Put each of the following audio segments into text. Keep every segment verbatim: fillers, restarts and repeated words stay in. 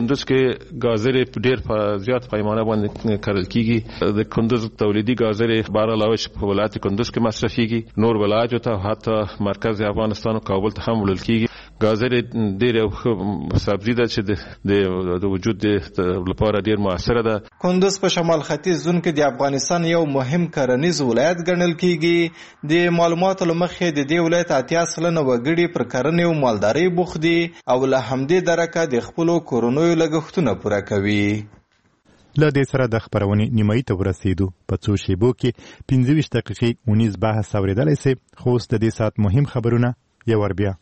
کندوز کې ګازرې ډېر په زیات پیمانه باندې کرل کیږي. د کندوز تولیدي ګازرې بار علاوه په ولایت کندوز کې مصرفيږي، نور ولایتو ته حتی مرکز افغانستان او کابل ته هم وړل کیږي. ګازرې ډېر سبزی ده چې د وجود لپاره ډېر موثره ده. کندوز په شمال ختیځ زون کې د افغانستان یو مهم کرنیز ولایت ګڼل کیږي. د معلوماتو لمخې د دې ولایت اتیا سلنه وګړي پر کرنې او مالدارۍ بوخت دي او له همدې درکه د خپلو کورنیو لګښتونه پوره کوي. له دې سره د خبرونې نیمایي ته ورسېدو. په څو شیبو کې پنځه ویشت دقیقې اونیز بحث اورېدلی سئ، خو اوس د دې ساعت مهم خبرونه یو وار بیا.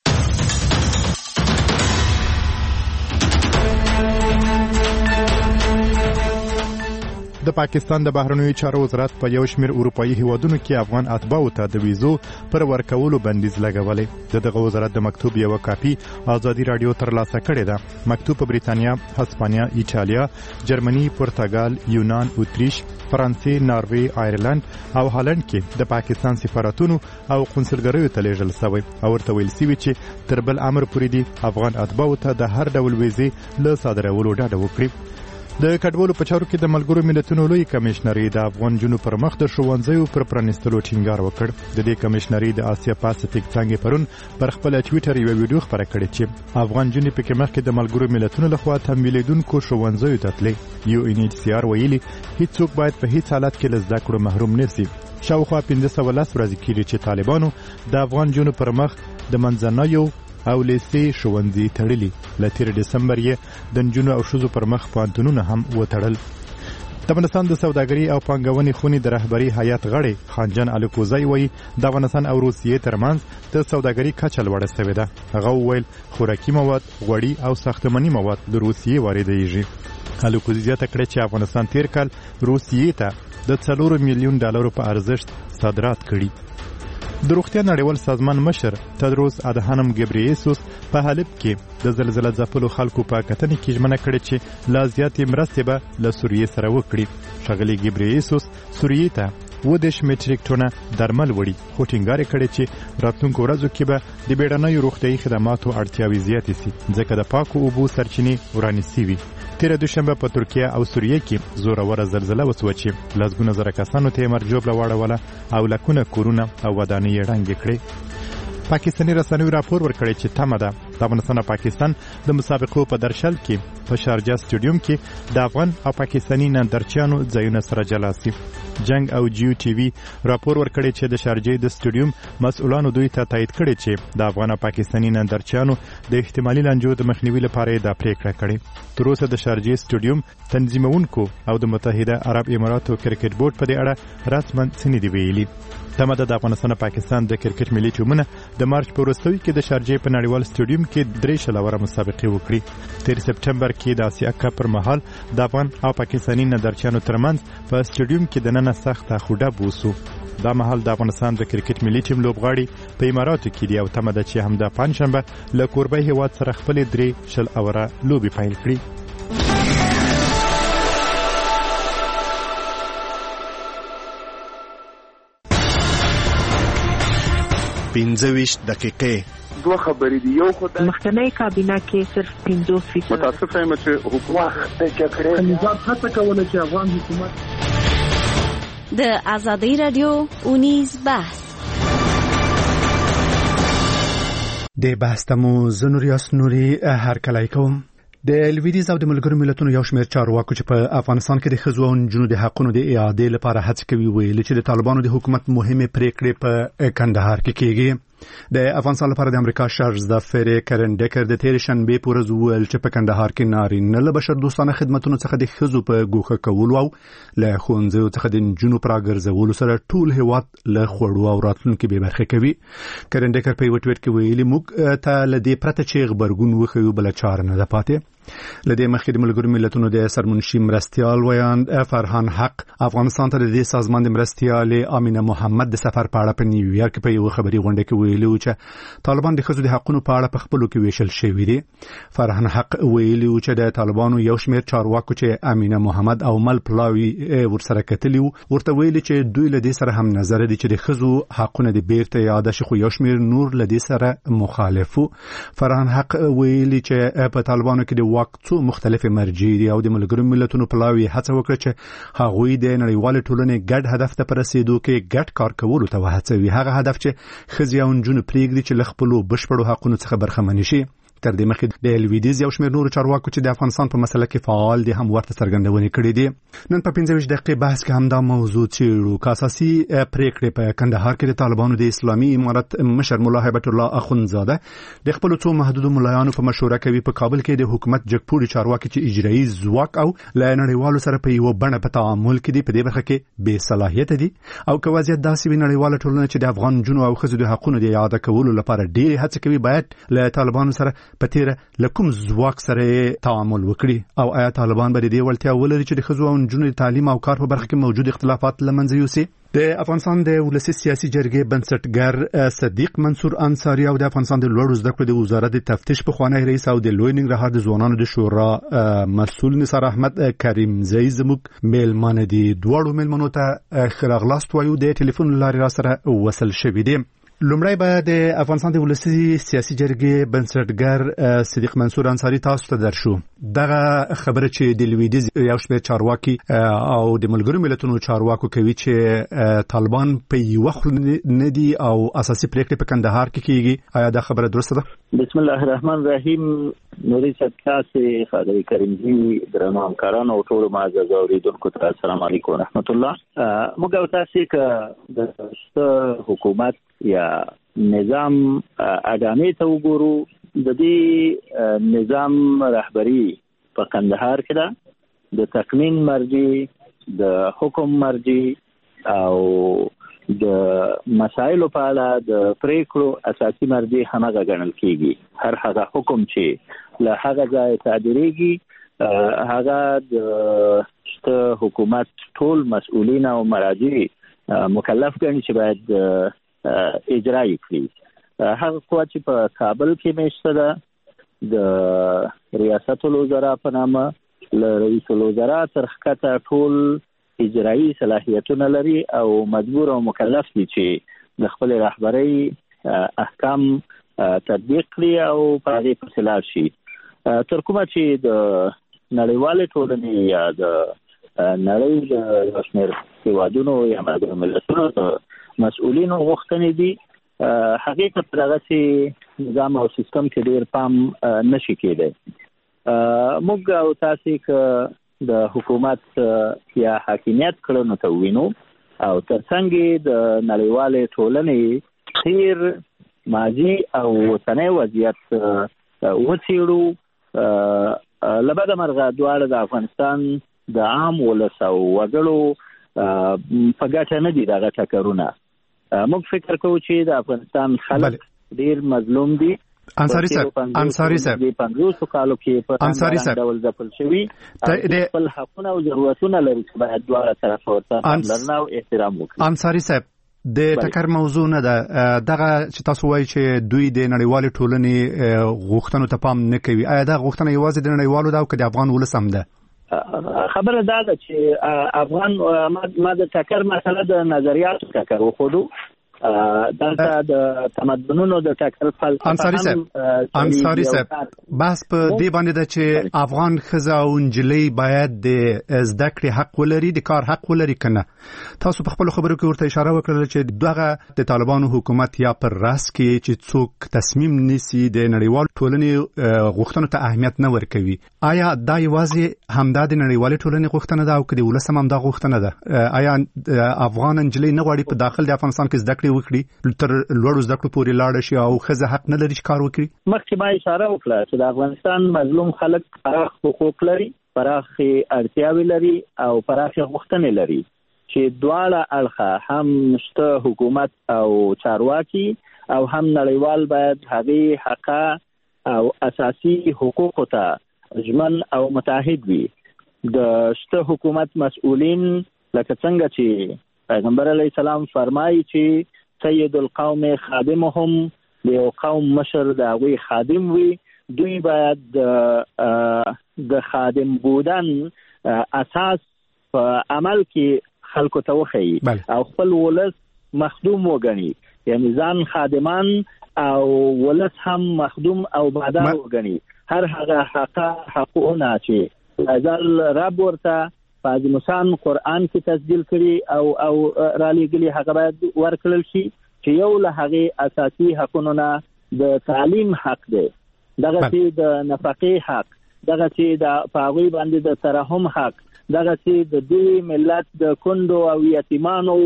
د پاکستان د بهرنیو چارو وزارت په یو شمېر اروپایي هیوادونو کې افغان اتباعو ته د ویزو پر ورکولو بندیز لګولی. د دغه وزارت د مکتوب یوه کاپي ازادي راډیو ترلاسه کړې ده. مکتوب په بریتانیا، هسپانیا، ایټالیا، جرمني، پرتګال، یونان، اتریش، فرانسې، ناروې، آیرلند او هالند کې د پاکستان سفارتونو او قونسلګریو ته لیږل شوی او ورته ویل شوي چې تر بل امر پورې دي افغان اتباعو ته د هر ډول ویزې له صادرولو ډډه وکړي. د کډوالو په چارو کې د ملګرو ملتونو لوی کمشنري د افغان جنو پر مخ د ښوونځیو پر پرانیستلو ټینګار وکړ. د دې کمشنري د آسیا پاسفیک څانګې پرون پر خپل ټویټر یو ویډیو خبره کړې چې افغان جنې پکې مخکې د ملګرو ملتونو لخوا تمویلیدونکو ښوونځیو ته تللې. یو ان ایچ سی آر ویلي هیڅوک باید په هیڅ حالت کې له زده کړو محروم نه سي. شاوخوا پنځه سوه لس ورځې کېږي چې طالبانو د افغان جنو پر مخ د منځنیو او لیسې ښوونځي تړلي. له تېر ډسمبر یې د نجونو او ښځو پر مخ پوهنتونونه هم وتړل. د افغانستان د سوداګرۍ او پانګونې خونې د رهبري هیات غړی خانجان الکوزی وایي د افغانستان او روسیې ترمنځ د سوداګرۍ کچه لوړه شوې ده. هغه وویل خوراکي مواد، غوړي او ساختماني مواد د روسیې واردېږي. الکوزی زیاته کړې چې افغانستان تېر کال روسیې ته د څلورو میلیون ډالرو په ارزښت صادرات کړي. د روغتیا نړیوال سازمان مشر تدروس ادهانم ګبرییسوس په حلب کې د زلزلې ځپلو خلکو په کتنې کې ژمنه کړې چې لا زیاتې مرستې به له سوریې سره وکړي. ښاغلي ګبرییسوس سوریې ته اووه دېرش میټریک ټنه درمل وړي، خو ټینګار یې کړی چې راتلونکو ورځو کې به د بیړنیو روغتیایي خدماتو اړتیاوې زیاتې سي ځکه د پاکو اوبو سرچینې ورانې سوي. تېره دوشنبه په ترکیه او سوریې کې زوروره زلزله وسوه چې لسګونه زره کسانو ته یې مرګ ژوبله واړوله او لکونه کورونه او ودانۍ یې ړنګې کړې. پاکستاني رسنیو راپور ورکړی چې تمه ده د افغانستان او پاکستان د مسابقو په درشل کې په شارجه سټیډیوم کې د افغان او پاکستاني نندارچیانو ځایونه سره جلا سي. جنگ او جیو ټي وي راپور ورکړی چې د شارجې د سټیډیوم مسؤلانو دوی ته تایید کړی چې د افغان او پاکستاني نندارچیانو د احتمالي لانجو د مخنیوي لپاره دا پریکړه کړې. تر اوسه د شارجې سټیډیوم تنظیمونکو او د متحده عرب اماراتو کرکټ بورډ په دې اړه رسما څه نه دي ویلي. تمه ده د افغانستان او پاکستان د کرکټ ملي ټیمونه د مارچ په وروستیو کې د شارجې په نړیوال سټیډیوم کې درې شل اوره مسابقې وکړي. تېر سپټمبر کې د اسیا کپ پر مهال د افغان او پاکستاني نندارچیانو ترمنځ په سټیډیوم کې دننه سخت اخوډب وسو. دا مهال د افغانستان د کرکټ ملي ټیم لوبغاړي په اماراتو کې دي او تمه ده چې همدا پنجشنبه له کوربه هیواد سره خپلې درې شل اوره لوبې پیل کړي. پنځه ویشت دقیقې دوه خبرې دي. یو خو د مخکنی کابینه کې صرف پنځوس فیصد متاسفه یم چې حکومت د جګړې نظام هڅه کوله چې افغان حکومت د ازادي رادیو اونیز بحث د بحث تمو زنور یاس نوري هر کله کوم د لویدیز او د ملګرو ملتونو یو شمېر چارواکو چې په افغانستان کې د ښځو او نجونو د حقونو د اعادې لپاره هڅې کوي ویلي چې د طالبانو د حکومت مهمې پریکړې په کندهار کې کېږي. د افغانستان لپاره د امریکا شارژزفر کرن ډیکر د تېرې شنبې په ورځ وویل چې په کندهار کې نارینه له بشر دوستانه خدمتونو څخه د ښځو په ګوښه کولو او له ښوونځیو څخه د نجونو په راګرځولو سره ټول هېواد له خوړو او راتلونکي بې برخې کوي. کرن ډیکر په یوه ټویټ کې ویلي موږ ته له دې پرته چې غبرګون وښیو بله چاره نه ده پاتې. لدې مخکې د ملګرو ملتونو د سرمنشي مرستیال ویاند فرهان حق افغانستان ته د دې سازمان د مرستیالې امینه محمد د سفر په اړه په نیویارک په یو خبري غونډه کې ویلي و چې طالبان د ښځو د حقوقو په اړه په خپلو کې ویشل شوي دي. فرهان حق ویلي و چې د طالبانو یو شمېر چارواکو چې امینه محمد او مل پلاوی ورسره کتلي وو ورته ویلي چې دوی له دې سره هم نظر دي چې د ښځو حقونه د بیرته یاد شي، خو یو شمېر نور له دې سره مخالف وو. فرهان حق ویلي چې په طالبانو کې د واک څو مختلف مرجع دي او د ملګرو ملتونو په لاوي هڅه وکړه چې هغوی د نړیوال ټولنې ګډ هدف ته رسیدو کې ګډ کار کولو ته وهڅوي. هغه هدف چې ښځې او نجونې پرېږدي چې له خپلو بشپړو حقونو څخه برخمنې شي. تر دې مخکې د الویدیز یو شمېر نورو چارواکو چې د افغانستان په مسله کې فعال دي هم ورته څرګندونې کړې دي. نن په پنځه ویشت دقیقې بحث کې همدا موضوع څېړو چې اساسي پریکړې په کندهار کې د طالبانو د اسلامي امارت مشر ملا هیبت الله اخوندزاده د خپلو څو محدودو ملایانو په مشوره کوي په کابل کې د حکومت جګپوړي چارواکي چې اجرایي ځواک او له نړیوالو سره په یوه بڼه په تعامل کې دي په دې برخه کې بې صلاحیته دي او که وضعیت داسې وي نړیواله ټولنه چې د افغان نجونو او ښځو د حقونو د اعاده کولو لپاره ډېرې هڅې کوي باید له طالبانو سره په تېره کوم ځواک سره تعامل وکړي او آیا طالبان به د دې وړتیا ولري چې د ښځو او نجونو د تعلیم او کار په برخه کې موجود اختلافات له منځه یوسي؟ د افغانستان د ولسي سیاسي جرګې بنسټګر صدیق منصور انصاری او د افغانستان د لوړو زده کړو د وزارت د تفتیش پخوانی رئیس او د لوی ننګرهار د ځوانانو د شورا مسؤل نثار احمد کریمزی زموږ میلمانه دي. دواړو میلمنو ته ښه راغلاست وایو. د ټلیفون لارې را سره وصل شوي دي. لومړی به د افغانستان د ولسي سیاسي جرګې بنسټګر صدیق منصور انصاری تاسو ته درشو. دغه خبره چې د لویدیز یو شمېر چارواکي او د ملګرو ملتونو چارواکو کوي چې طالبان په یوه خوله نه دي او اساسي پریکړې په کندهار کې کیږي، آیا دا خبره درسته ده؟ بسم الله الرحمن الرحیم. نوري سبکاسي خادری کریمزی درنو همکارانو او ټول معزز اوریدونکو ته السلام علیکم ورحمت الله. موږ تاسو کې د حکومت یا نظام اډانې ته وګورو. د دې نظام رهبری په کندهار کې ده. د تقنین مرجع، د حکم مرجع او د مسایلو په اړه د پریکړو اساسي مرجع همغه ګڼل کیږي. هر هغه حکم چې له هغه ځای صادریږي هغه د حکومت ټول مسؤلین او مراجع مکلف ګڼي چې باید اجرا کړي. هغه قوت چې په کابل کې مېشته ده د ریاست الوزرا په نامه له رئیس الوزرا تر ښکته ټول اجرایی صلاحیتونه لري او مجبور او مکلف دي چې د خپل رهبرۍ احکام تطبیق کړي او په هغې پسې لاړ شي. تر کومه چې د نړیوالې ټولنې یا د نړۍ د یو شمېر هېوادونو یا ملګرو ملتونو د مسؤلینو غوښتنې دي، هغې ته په دغسې نظام او سیستم کې ډېر پام نشي کېدی. موږ او تاسې که د حکومت یا حاکمیت کړنو ته وینو او ترڅنګ د نړیوالې ټولنې تیر ماضي او اوسنی وضعیت وڅېړو، له بده مرغه دواړه د افغانستان د عام ولس او وګړو په ګټه نه دي دغه ټکرونه. موږ فکر کوو چې د افغانستان خلک ډېر مظلوم دي. انصاری صاحب انصاری صاحب پنځوس کالو کې په انصاری صاحب ډول ځپل شوي خپل حقونه او ضرورتونه لري چې باید دواړه طرف ورته پاملرنه او احترام وکړي. انصاری صاحب د ټکر موضوع نه ده دغه چې تاسو وایي چې دوی د نړیوالې ټولنې غوښتنو ته پام نه کوي، آیا دا غوښتنه یوازې د نړیوالو ده او که د افغان ولس هم ده؟ خبره دا ده چې افغان ما د ټکر مسله د نظریاتو ټکر وښودو. دلته د تمدنونو د ټکر فلسفه انصاری صاحب انصاری صاحب بس په دې باندې ده چې افغان ښځه او نجلۍ باید د زده کړې حق ولري، د کار حق ولري کنه. تاسو په خپل خبرو کې ورته اشاره وکړه چې دغه د طالبانو حکومت یا پر راس کې چې څوک تصمیم نیسي د نړیوال ټولنې غوښتنو ته اهمیت نه ورکوي. آیا دا یوازې همدا د نړیوالې ټولنې غوښتنه ده او که د ولس هم همدا غوښتنه ده؟ آیا افغان نجلۍ نه غواړي په داخل د افغانستان کې زده کړې وکړي، تر لوړو زده کړو پورې لاړه شي او ښځه حق نه لري چې کار وکړي؟ مخکې ما اشاره وکړه چې د افغانستان مظلوم خلک پراخ حقوق لري، پراخې اړتیاوې لري او پراخې غوښتنې لري چې دواړه اړخه هم شته حکومت او چارواکي او هم نړیوال باید هغې حقه او اساسي حقوقو ته ژمن او متعهد وي. د شته حکومت مسؤلین لکه څنګه چې پیغمبر علیه السلام فرمایي چې سید القوم خادمهم، د یو قوم مشر د هغوی خادم وي، دوی باید د خادم بودن اساس په عمل کې خلکو ته وښیي او خپل ولس مخدوم وګڼي، یعنی ځان خادمان او ولس هم مخدوم او بادار وګڼي. هر هغه حق حقونه چې ازل رب ورته په مسان قرآن کې تسجیل کړي او او را لېږلي هغه باید ورکړل شي چې یو له هغې اساسي حقونو نه د تعلیم حق دی، دغه چې د نفقې حق، دغه چې د پاغوی باندې د ترحم حق، دغه چې د دې ملت د کندو او یتیمانو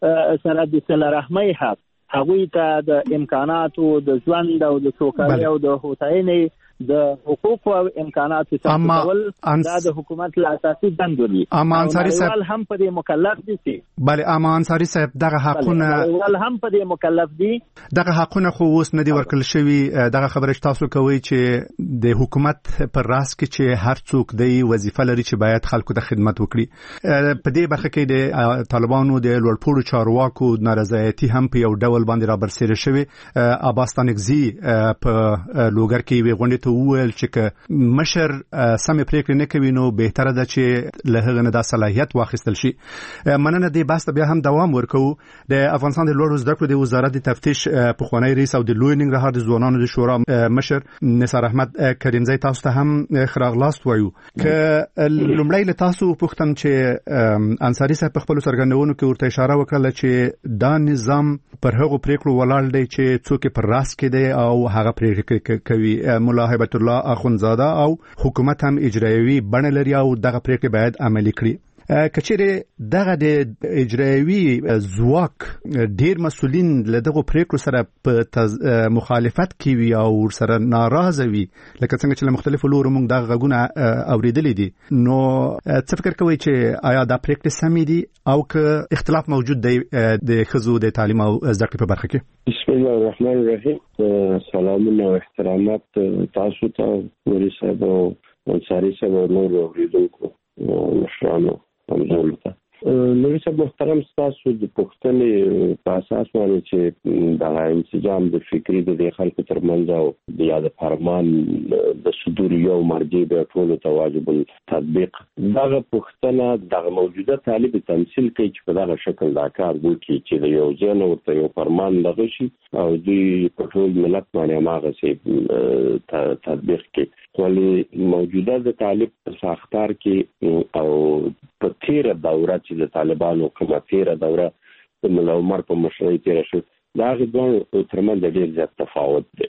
سره د صله رحمۍ حق، هغوی ته د امکاناتو د ژوند او د سوکالۍ او د هوساینې د حقوق او امکاناتو تکول دا د حکومت له اساسي دندو دي. اما انصاری صاحب هم په دې مکلف دي. بله اما انصاری صاحب دغه حقونه ول هم په دې مکلف دي. دغه حقونه خو اوس نه دي ورکړل شوي. دغه خبره تاسو کوي چې د حکومت پر راس کې چې هر څوک دی وظیفه لري چې باید خلکو ته خدمت وکړي. په دې برخه کې د طالبانو د لوړپوړو چارواکو نارضایتي هم په یو ډول باندې را برسېره شوی. عباس ستانکزي په لوګر کې وی غونډه ته وویل چې مشر سم پریکړې نه کوي نو بهتره ده چې له هغه نه د صلاحیت واخیستل شي. مننه دې بحث بیا هم دوام ورکوو. د افغانستان د لوړو زده کړو د وزارت د تفتیش پخوانی رئیس او د لوی ننګرهار د ځوانانو د شورا مشر نثار احمد کریمزی تاسو ته هم خراغلاست وایو. که لومړی له تاسو پوښتم چې انصاری صاحب په خپلو څرګندونو کې ورته اشاره وکړله چې دا نظام پر هغو پریکړو ولاړ دی چې څوک پر راس کې دی او هغه پریکړې کوي. ملا هیبت الله اخونزاده او حکومت هم اجرایوي بڼه لري او دغه پریکړې باید عملي کړي. کچېرې دغه د اجرایوي ځواک ډیر مسؤلین له دغه پریکړو سره په مخالفت کې وي او ورسره ناراضه وي، لکه څنګه چې له مختلفو لورو موږ دغه غږونه اورېدلي دي. نو څه فکر کوئ چې آیا دا پریکړې سمې دي او که اختلاف موجود دی د ښځو د تعلیم او زده کړې په برخه کې؟ بسم الله الرحمن الرحیم. سلامونه او احترامات تاسو ته نوري صاحب او انصاری صاحب او نور اوریدونکو مشرانو همزولو ته. نوري صاحب محترم، تاسو د پوښتنې په اساس باندې چې دغه انسجام د فکري د دې خلکو ترمنځ او د یا د فرمان د صدور یو مرجع به ټولو ته واجب التطبیق، دغه پوښتنه دغه موجوده طالب تمثیل کوي چې په دغه شکل دا کار وکړي چې د یو ځای نه ورته یو فرمان دغه شي او دوی په ټول ملت باندې هماغسې تطبیق کړي. ولې موجوده د طالب په ساختار کې او په تیره دوره چې د طالبانو کومه تیره دوره د ملا عمر په مشرۍ تیره شو، د هغې دواړو ترمنځ ډېر زیات تفاوت دی.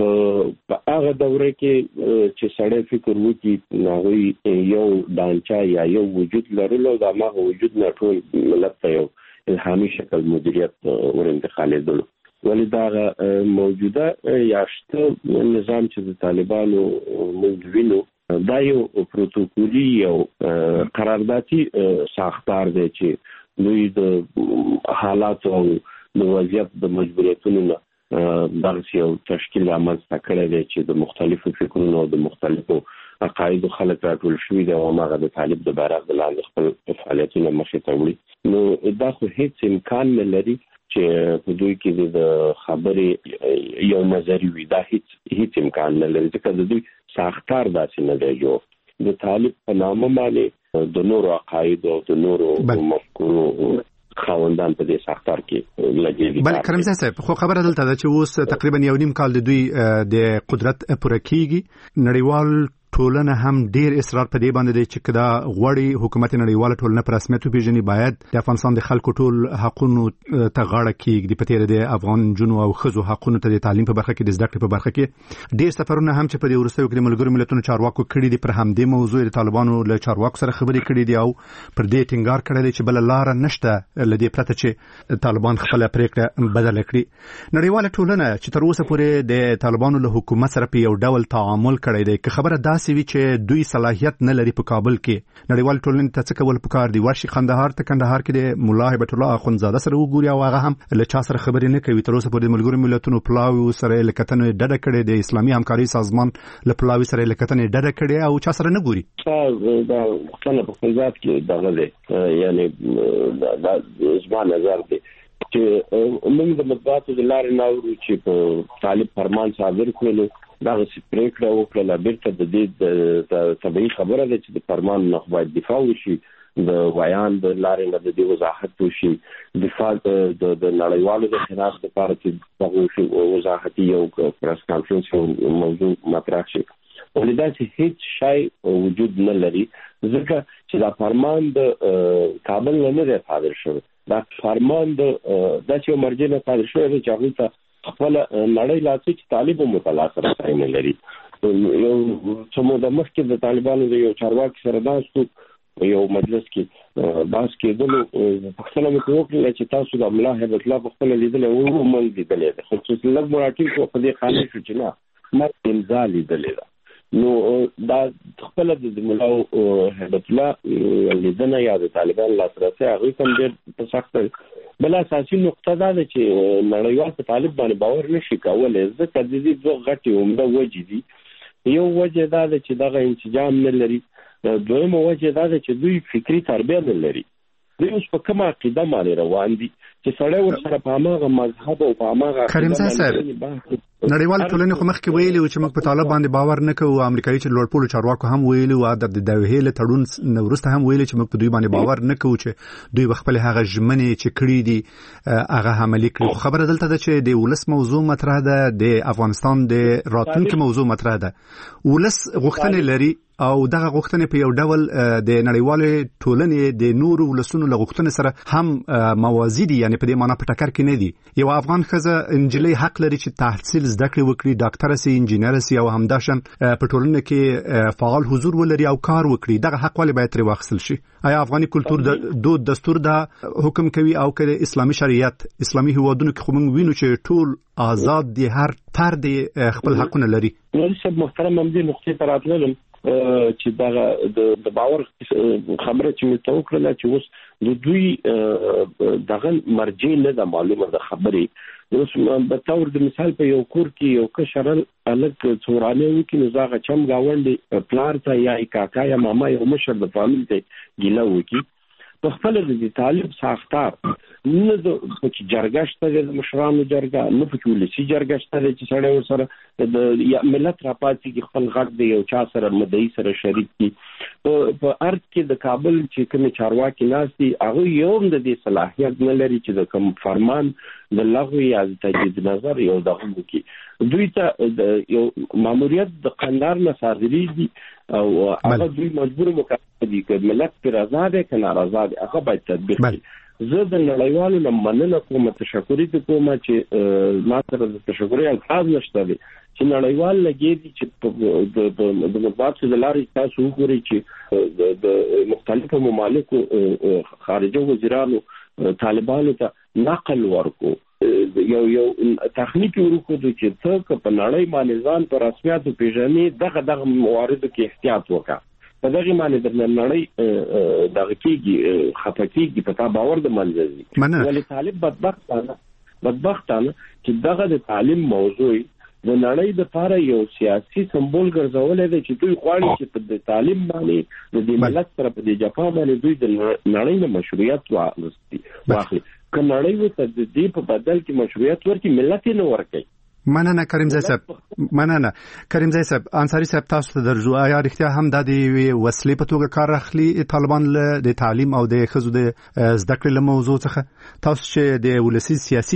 په هغه دوره کې چې سړی فکر وکړي هغوی یو ډانچه یا یو وجود لرلو، د هماغه وجود نه ټول ملت ته یو الهامي شکل مدیریت ور انتقالېدلو. ولې دغه موجوده یا شته نظام چې د طالبانو موږ وینو دا یو پروتوکولي او قراردادي ساختار دی چې دوی د حالات او د وضعیت د مجبوریتونو نه دغه یو تشکیل رامنځته کړی دی چې د مختلفو فکرونو او د مختلفو عقایدو خلک راټول شوي دي او هماغه د طالب د بیرغ د لاندې خپل فعالیتونه مخې ته وړي. نو دا خو هیڅ امکان نه لري چې په دوی کې د خبرې یو نظري وي. دا هیڅ هیڅ امکان نه لري ځکه د دوی ساختار داسې نه دی جوړ. د طالب په نامه باندې د نورو عقایدو او د نورو مفکورو خاوندان په دې ساختار کې لګېدي. بله کرمزی صاحب، خو خبره دلته ده چې اوس تقریبا یو نیم کال د دوی د قدرت پوره کېږي. نړیوال ټولنه هم ډیر اصرار په دې باندې دی چې کدا غوړی حکومت نړیواله ټولنه پر رسمیت وپیژني، باید د افغانستان د خلکو ټول حقوقو ته غاړه کېږدي. په تیر د افغان جنو او ښځو حقوقو ته د تعلیم په برخه کې د زده کړې په برخه کې ډیر سفرونه هم چې په دې وروستیو کې د ملګرو ملتونو چارواکو کړي دي پر همدې موضوع د طالبانو له چارواکو سره خبرې کړي دي او پر دې ټینګار کړی دی چې بل لار نشته لدې پرته چې طالبان خپل پریکړه بدل کړي. نړیواله ټولنه چې تر اوسه پورې د طالبانو له حکومت سره په یو ډول تعامل کړی دی، که خبره داسې وي چې دوی صلاحیت نه لري په کابل کې، نړیوال ټولنې ته څه کول پکار دي؟ ورشي قندهار ته کندهار کې د ملا هیبت الله اخونزاده سره وګوري او هغه هم له چا سره خبرې نه کوي. تر اوسه پورې د ملګرو ملتونو پلاوي سره لکتنې ډډه کړې، د اسلامي همکاري سازمان له پلاوي سره لکتنې ډډه کړې او چا سره نه ګوري. دا څنګه په خپلات کې دغه دی، یعنی دا زما نظر دی چې موږ د مطبوعاتو د لارې نه اورو چې په طالب فرمان صادر کړلو دغه پریکړه وکړه. بیرته د دې د طبیعي خبره ده چې د فرمان نه باید دفاع وشي، د بیان د لارې نه د دې وضاحت وشي، دفاع د نړیوالو د خلاف لپاره چې دغه وضاحتي یو پریس کانفرنس موضوع مطرح شي. ولدا چې هیڅ شای وجود نه لري ځکه چې دا فرمان د کابل نه دی صادر شوی. دا فرمان د داسې مرجع نه صادر شوی چې هغه ته خپل نړۍ لاسي چې طالب مطالعه سره نه لري. یو څومره د مخکې د طالبانو د یو چارواکي سره داستو یو مجلس کې باس کېدلو پښتنه مې وکړه چې تاسو د ملا هیبت الله په خپل لیدل او مونږ لیدلې ده خو چې لږ مراتب کو په دې خانه شو چې نه ما امضا لیدلې ده. نو دا خپل د ملا هیبت الله لیدنه یا د طالبان لاسرسي هغه کوم ډېر سخت بل اساسي نقطه دا ده چې نړیوال په طالب باندې باور نشي کولای ځکه د دې دوه غټي عمده وجې دي. یو وجه دا ده چې دغه انسجام نه لري، دویمه وجه دا ده چې دوی فکری تربیه نه لري. دوی اوس په کومه عقیده باندې روان دي چې سړی ورسره په هماغه مذهب او په هماغه کریم صاحب نړیوال ټولنې خو مخکې ویلي و چې موږ په طالب باندې باور نه کوو. امریکایي چې لوړپوړو چارواکو هم ویلي و د دوحې له تړون نه وروسته هم ویلي چې موږ په دوی باندې باور نه کوو چې دوی خپل هغه ژمنې چې کړې دي هغه عملي کړي. خبره دلته ده چې د ولس موضوع مطرح ده، د افغانستان د راتلونکي موضوع مطرح ده. ولس غوښتنې لري او دغه غوښتنې په یو ډول د نړیوالې ټولنې د نورو ولسونو له غوښتنې سره هم موازي دي، یعنی په دې معنی په ټکر کې نه دي. یو افغان ښځه انجلۍ حق لري چې تحصیل زده کړې وکړي، ډاکټره سي، انجینر سي او همداشان په ټولنه کې فعال حضور ولري او کار وکړي. دغه حق ولې باید ترې واخیستل شي؟ آیا افغاني کلتور د دود دستور دا حکم کوي او که اسلامي شریعت اسلامي هیوادونو کې خو موږ وینو چې ټول آزاد دي، هر فرد خپل حقونه لري؟ نو شب محترم هم دې نقطې ته راتلم چې دا د باور خبره چې مې توکړه چې اوس د دوی دغه مرجع نه ده معلومه ده خبرې. اوس په تور د مثال په یو کور کې یو کشرل الګ څورانه وي کې نو زاغه چم گاونډي پلار ته یا کاکا یا ماما یو مشر د فامیل ته ګیله وکي په خپل د طالب ساختار نه د جرګه شته د مشرانو جرګه نه په ولسی جرګه شته چې سړی ورسره د ملت راپاتې کې خپل غږ دی یو چا سره مدعي سره شریک دي. په ارګ کې د کابل چې کوم چارواکي ناس دي هغه یو د دې صلاحیت نه لري چې د کوم فرمان د لغوی یا د تجدید نظر یو دغه وکړي. دوی ته یو ماموریت د قندار نه صادرېږي او هغه دوی مجبور مکلف دي چې ملت پر آزاد کې ناراضه دي هغه باید تطبیق کړي. زه د نړیوالو نه مننه کوم، تشکرې ته کوم چې ما سره د تشکرې الفاظ نشته دي چې نړیوال لګي دي چې د مطبوعاتو د لارې تاسو وګورئ چې د مختلفو ممالکو خارجه وزیرانو طالبانو ته نقل ورکو یو یو تخنیکی ورکو چې څوک په نړۍ باندې ځان پر رسمیاتو پیژني دغه دغه مواردو کې احتیاط وکړه. په دغه باندې د نړۍ دغه کېږي خپکیږي په تا باور د منځي ولی طالب بدبختانه بدبختانه چې دغه د تعلیم موضوع د نړۍ د لپاره یو سیاسي سمبول ګرځولې ده چې دوی غواړي چې په تعلیم باندې د دې ملت سره په دې جپا باندې دوی د نړۍ نه مشروعیت واخلي واخلي که نړۍ ته د دې په بدل کې مشروعیت ورکړي ملت نه ورکړي. مننه کریم زای صاحب. مننه کریم زای صاحب. انصاری صاحب تاسو ته درجو آیا رښتیا هم د دې وسلې په توګه کار اخلي طالبان له د تعلیم او د خزو د زده کړې له موضوع څخه؟ تاسو چې د ولسی سیاسي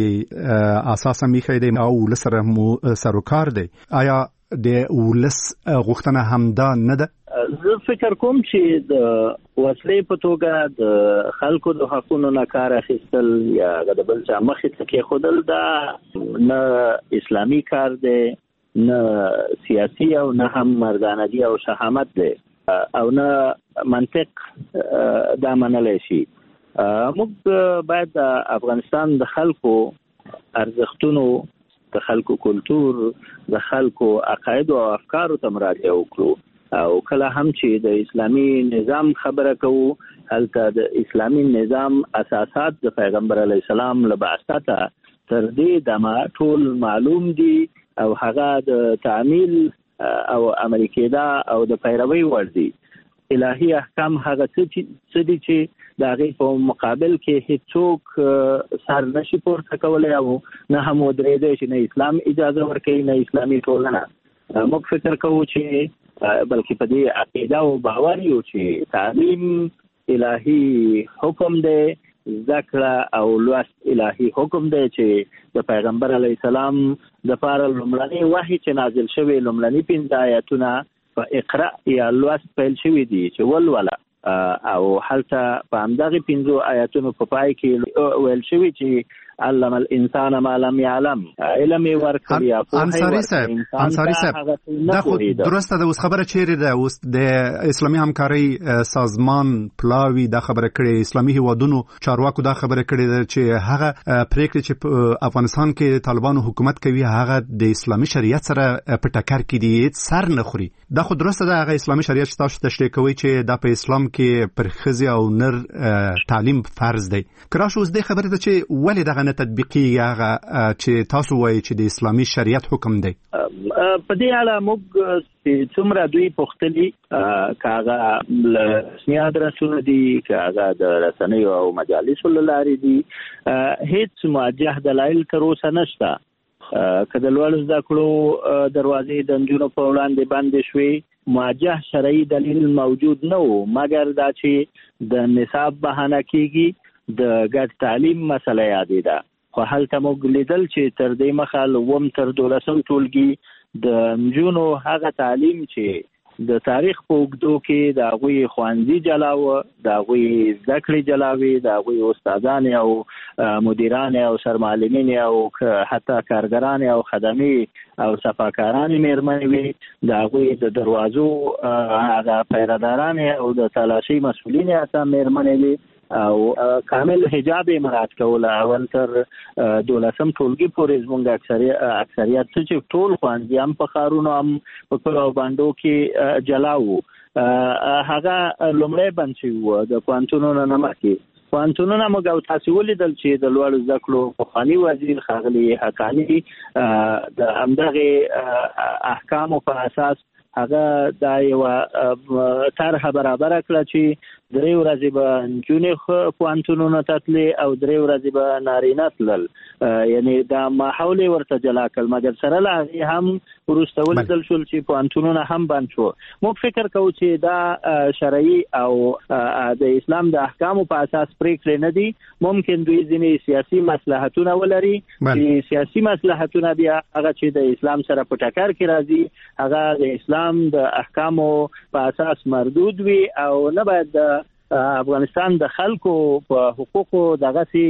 جرګې اساسا میخې دی او ولسره سروکار دی، آیا د ولس غوښتنه همدا نه ده؟ زه فکر کوم چې د وسلې په توګه د خلکو د حقوقو نه کار اخیستل یا د بل څه مخې ته کېښودل دا نه اسلامي کار دی، نه سیاسي او نه هم مردانه او شهامت دی او نه منطق دا منلی شي. موږ باید د افغانستان د خلکو ارزښتونو، د خلکو کلتور، د خلکو عقاید او افکارو ته مراجعه وکړو او کله هم چې د اسلامي نظام خبره کوو هلته د اسلامي نظام اساسات د پیغمبر علیه السلام له بعثته تر دې دمه ټول معلوم دي او هغه د تعمیل او عملي کېدا او د پیروي وړ دي. الهي احکام هغه څه دي چې د هغې په مقابل کې هیڅوک سر نشي پورته کولی او نه هم ودرېدی چې نه اسلام اجازه ورکوي نه اسلامي ټولنه. موږ فکر کوو چې بلکې په دې عقیده او باور یو چې تعلیم الهي حکم دی، ذکر او لوست الهي حکم دی چې د پیغمبر علی السلام د پاره لومړنی وحی چې نازل شوی لومړنی پنځه آیاتونه په اقرا یا لوست پیل شوی دي چې ولوله او هلته په همدغه پنځو آیاتونو په پای کې ویل شوی چې علم الانسان ما لم يعلم علم ورکړي یا په انصاری صاحب انصاری صاحب دا خو درسته ده اوس خبره چیرې ده اوس د اسلامي همکاري سازمان پلاوی دا خبره کړې اسلامي هیوادونو چارواکو دا خبره کړې ده چې هغه پریکړه چې په افغانستان کې طالبانو حکومت کوي هغه د اسلامي شریعت سره په ټکر کې دي سر نه خوري دا خو درسته ده هغه اسلامي شریعت چې تاسو تشریح کوي چې دا په اسلام کې پر ښځې او نر تعلیم فرض دی کراش اوس دې خبره ده چې ولې دغه نه تطبیقي هغه چې تاسو وایي چې د اسلامي شریعت حکم دی په دې اړه موږ څومره دوی پوښتلي کاغه رسمي ادرسونه دي کاغه د رسنیو او مجالسو لارې دي هیڅ موجه دلایل تر اوسه نشته کله لوړ زده کړو دروازې د نجونو په وړاندې باندې شوي موجه شرعي دلیل موجود نه و مګر دا چې د نصاب بهانه کیږي د ګډ تعلیم مسله یادې ده خو هلته موږ لیدل چې تر دې مخه وم تر دولسم ټولګي د نجونو هغه تعلیم چې د تاریخ په اوږدو کې د هغوی ښوونځي جلاوه د هغوی زده کړې جلاوي د هغوی استادان او مدیران او سرمعلمین او حتی کارګران او خدمي او صفاکاران میرمنې وي د هغوی د دروازو هغه پیرهداران او د تلاشي مسؤلین حتی میرمنې وي او کامل حجاب مراعات کول اول تر دولسم ټولګي پورې زموږ اکثریت اکثریت چې ټول خوانځي هم په خارونو هم په کلو باندو کې جلاو هغه لومړی بند شوی و د پوهنتونونو نه مخکې پوهنتونونه موږ او تاسو ولیدل چې د لوړو زده کړو پخواني وزیر ښاغلي حقاني د همدغه احکامو په اساس هغه دا یو طرح برابر کړه چې درې ورځې به نجونې پوهنتونونو ته تلې او درې ورځې به نارینه تلل یعنی دا ماحول ورته جلا کړل مګر سره له هغې هم وروسته ولیدل شول چې پوهنتونونه هم بند شو موږ فکر کوو چې دا شرعي او د اسلام د احکامو په اساس پریکړې نه دي ممکن دوی ځینې سیاسي مصلحتونه ولري چې سیاسي مصلحتونه بیا هغه چې د اسلام سره په ټکر کې راځي هغه د اسلام د احکامو په اساس مردود وي او نه باید د افغانستان د خلکو په حقوقو دغه سي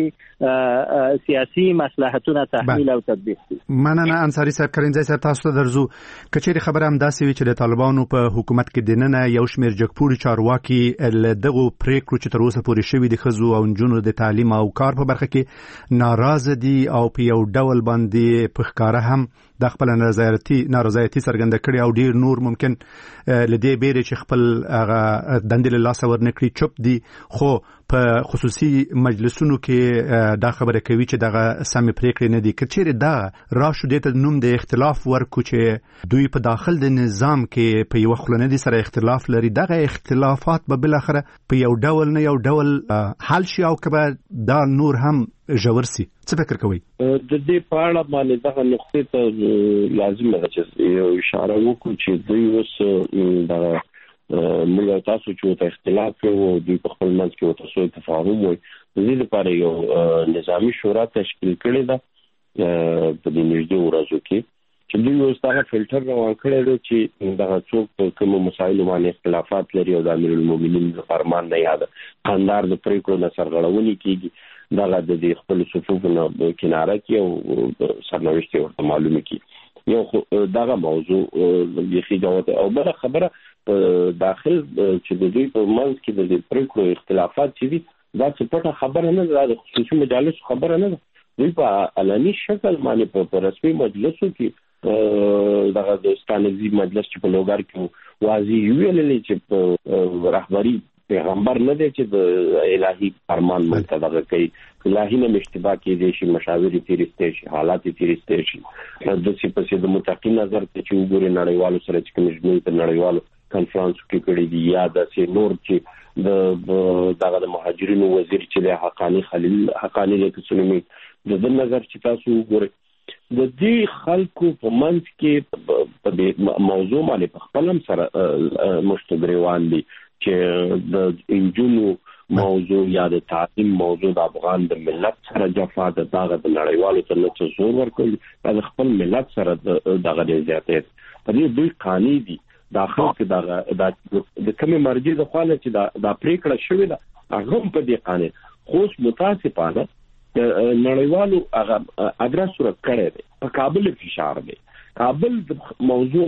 سیاسي مصلحتونه تحمیل او تطبیق دي مننه انصاری صاحب کرینځي صاحب تاسو ته درځو کچېری خبره هم داسې وی چې د طالبانو په حکومت کې دننه یو شمېر جګپوري چارواکي دغه پریکړو چې تر اوسه پورې شوی د خزو او نجونو د تعلیم او کار په برخه کې ناراضه دي او په یو ډول باندې په ښکاره هم د خپل نارضایتي نارضایتي څرګنده کړي او ډیر نور ممکن لدی بیره چې خپل هغه دندل لاس ورنکړي چوپ دي خو په خصوصي مجلسونو کې دا خبره کوي چې دغه سم پریکړې نه دي کچېره دا راشو دته نوم د اختلاف ورکو چې دوی په داخل د نظام کې په یو خلنه دي سره اختلاف لري دغه اختلافات به بل اخره په یو ډول نه یو ډول حل شي او کبه دا نور هم ژورسي څه فکر کوي د دې په اړه باندې دغه نقطې ته لازم ده چې یو اشاره وکړو چې دوی اوس د موږ تاسو چې ته اختلاف کوو دوی په خپل منځ کې تاسو تفاهم وي د دې لپاره یو نظامی شورا تشکیل کړې ده په دې نږدې ورځو کې چې دوی اوس دا فلټر روان کړی دی چې دا څوک په کوم مسایلو باندې اختلافات لري او د امیر المؤمنین د فرمان نه یاد خاندار د پریکړو نه سرغړونې کیږي دا د دې خپل صفوفونو کناره کې او سرنوشت ورته معلومه کی یو دغه موضوع یخي جواب او بل خبره داخل چې د دوی په منځ کې د دې پریکړو اختلافات چې دي دا څه پټه خبره نه ده د خصوصي مجالس خبره نه ده دوی په علني شکل باندې په رسمي مجلسو کې دغه د ستانزي مجلس چې په لوګار کې واضح ویلې چې په رهبری پیغمبر نه دی چې د الهي فرمان منتظر کوي الهي نه اشتباه کېږي چې مشاوري تیرسته شي حالات تیرسته شي د څه په څه د متقین نظر ته چې وګوري نړیوالو سره چې کوم ژوند په نړیوالو کانفرنس کې کړي دي یا د سي نور چې د دغه د مهاجرینو وزیر چې د حقانی خلیل حقانی له کسنومي د د نظر چې تاسو وګورئ د دې خلکو په منځ کې په موضوع باندې په خپل سره مشتګریوان دي چې د انجونو موضوع یا د تعلیم موضوع د افغان د ملت سره جفا د دغه د نړیوالو ته نه زور ورکړي د خپل ملت سره دغه زیاتې په دې دوی قانوني دي داخل کې دغه د کومې مرجع د خاله چې د پریکړه شوې ده هغه په دې قانون خو متاسفانه نړیوالو هغه ادرس ور کړی دی په کابل فشار دی کابل د موضوع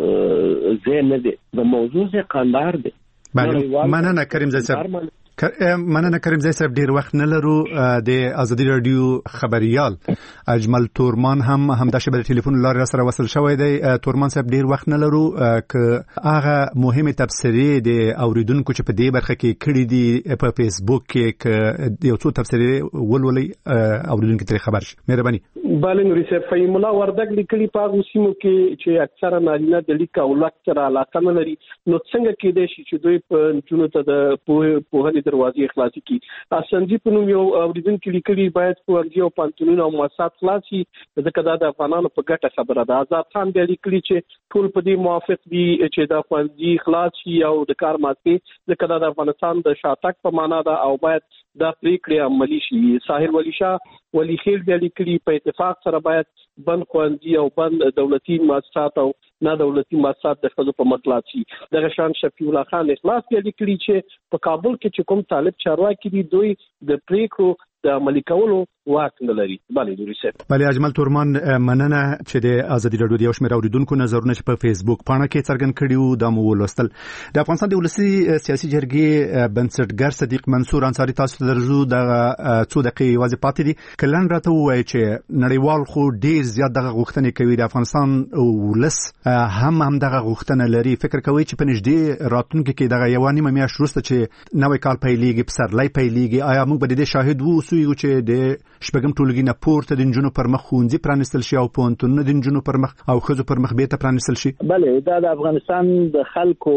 زه نه دی د موضوع زه قاندار دی مننه کریم زای صاحب مننه کریم زای صاحب ډیر وخت نه لرو د ازادي رادیو خبريال اجمل تورمان هم همداشه په ټلیفون لاره سره وصل شوی دی تورمان صاحب ډیر وخت نه لرو ک هغه مهمه تفسیری د اوریدونکو چې په دې برخه کې کړي دي په فیسبوک کې ک یو څو تفسیری ولولي اوریدونکو ته خبر شي مهرباني بل نوري صاحب فیم الله وردګ لیکلي په سیمو کې چې اکثره نارینه د لیک او لکتر علاقه نه لري نو څنګه کېدای شي چې دوی په چونو ته د په دروازې خلاصي کی اسنجي په نوم یو اوریدونکو لیکلي باید پوهنځي او پانتونونه او مؤسسات خلاصي ځکه دا د افغانانو په ګټه خبره ده آزاد خان دی لیکلي چې ټول په دې موافق دي چې دا پوهنځي خلاصي او د کار ماتي ځکه دا د افغانستان د شاتګ په معنا ده او باید دا پریکړه عملی شي ساحل ولی شاه ولی خیل دی لیکلي په اتفاق سره باید بند پوهنځي او بند دولتي مؤسسات او نه دولتي مؤسسات د خلکو په مطلب شي د شان شفیع الله خان اخلاص دی لیکلي چې په کابل کې چې کوم طالب چارواکي دي دوی د پریکړو د عملي کولو واک نه لري بله دوی صاحب بله اجمل تورمان مننه چې د ازادي رادیو د یو شمېر اوریدونکو نظرونه چې په فیسبوک پاڼه کې څرګند کړي دا مو ولوستل د افغانستان د ولسي سیاسي جرګې بنسټګر صدیق منصور انصاری تاسو ته درځو د څو دقیقې یوازې پاتې دي کلن راته وایي چې نړیوال خو ډیر زیات دغه غوښتنې کوي د افغانستان ولس هم هم دغه غوښتنه لري فکر کوي چې په نږدې راتلونکي کې دغه یو نیمه میاشت وروسته چې نوې کال پیلېږي پسرلی پیلېږي آیا موږ به د دې شاهد وو چې د شپږم ټولګي نه پورته د نجونو پر مخ ښوونځي پرانیستل شي او پوهنتونونه د نجونو پر مخ او ښځو پر مخ بیرته پرانیستل شي بله دا د افغانستان د خلکو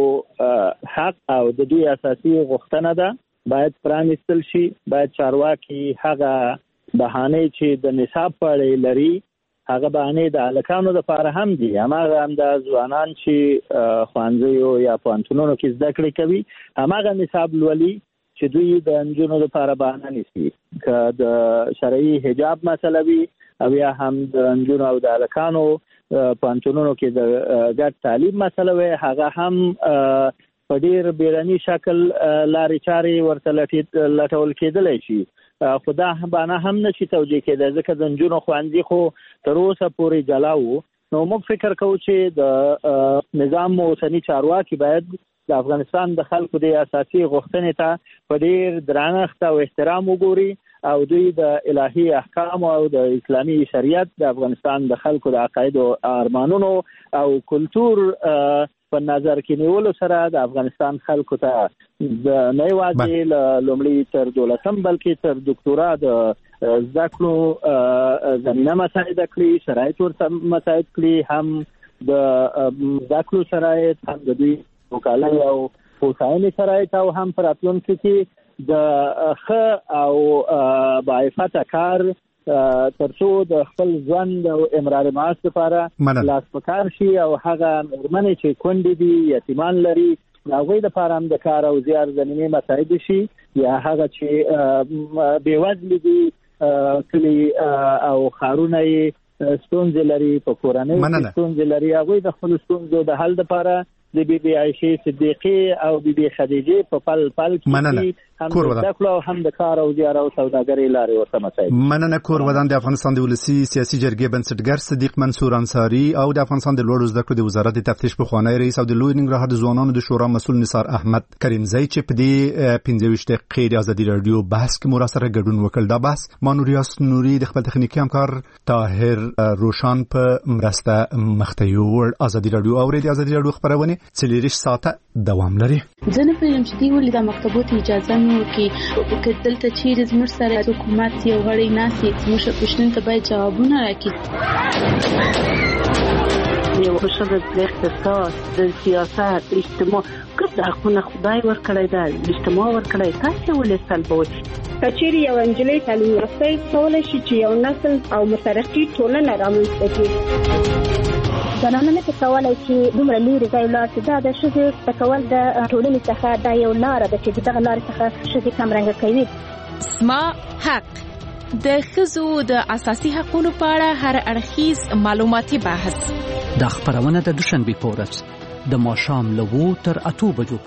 حق او د دوی اساسي غوښتنه ده باید پرانیستل شي باید چارواکي هغه بهانه چې د نصاب پړې لري هغه بهانه د هلکانو لپاره هم دي هماغه هم د ځوانان چې ښوونځیو یا پوهنتونونو کې زده کړې کوي هماغه نصاب لولي چې دوی د نجونو لپاره بهانه نیسي که د شرعي حجاب مسله وي او یا هم د نجونو او د هلکانو پوهنتونونو کې د ګډ تعلیم مسله وي هغه هم په ډېر بیړني شکل لارې چارې ورته لټول کېدلی شي خو دا بهانه هم نشي توجیه کېدی ځکه د نجونو ښوونځي خو تر اوسه پورې جلا وو نو موږ فکر کوو چې د نظام اوسني چارواکي باید د افغانستان د خلکو د اساسي غوښتنې ته په ډېر درنښت او احترام وګوري او دوی د الهي احکام او د اسلامي شریعت د افغانستان د خلکو د عقاید او ارمانونو او کلچر په نظر کې نیولو سره د افغانستان خلکو ته د نه یوازې لومړي تر دولسم بلکې تر دکتورا د زده کړو زمینه مساعده کړي شرایط ورته مساعد کړي هم د زده کړو شرایط هم د دوی وکالای او هوساینې شرایط او هم پر راتلونکي کې د ښه او باعفته کار ترڅو د خپل ژوند او امرار معاش لپاره لاس په کار شي او هغه مېرمنې چې کونډې دي یتیمان لري هغوی لپاره هم د کار او زیار زمینې مساعد شي یا هغه چې بېوزلې دي کلي او ښارونه یې ستونزې لري په کورنۍ کې ستونزې لري هغوی د خپلو ستونزو د حل لپاره د بی بی عائشې صدیقې او بی بی خدیجې په پل پل کې هم د زده کړو هم د کار او زیار او سوداګرۍ لارې ورته مساعد مننه کور ودان د افغانستان د ولسي سیاسي جرګې بنسټګر صدیق منصور انصاری او د افغانستان د لوړو زده کړو د وزارت د تفتیش پخوانی رئیس او د لوی ننګرهار د ځوانانو د شورا مسؤل نثار احمد کریمزی چې په دې پنځه ویشت دقیقې د ازادي رادیو بحث کې مو سره ګډون وکړ دا بحث ما نوریاس نوري د خپل تخنیکي همکار طاهر روشان په مرسته مخته یوړ ازادي رادیو او د ازادي رادیو خبرونه څلېرویشت ساعته دوام لري زه نه پوهېږم چې دوی ولې دا مکتبو ته اجازه نه ورکوي که دلته چیرې زموږ سره حکومت یو غړی ناست وي زموږ پوښتنو ته باید جوابونه راکړي یو ښه د اقتصاد د سیاست اجتماع که د حقونه خدای ورکړی ده اجتماع ورکړی تاسې ولې سلبوئ که چیرې یو نجلۍ تعلیم یافته کولی شي چې یو نسل او مترقي ټولنه رامنځته کړي زنانه نه کولای چې دومره لري ځای لاړ شي. دا د ښځې تکول د ټولنې څخه دا یو لار ده چې دغه لار څخه ښځې کمرنګه کوي. اسما حق د ښځو د اساسي حقوقو په اړه هر اړخیز معلوماتي بحث. د خبرونه د دوشنبه په ورځ د ماښام له وو تر اتو بجو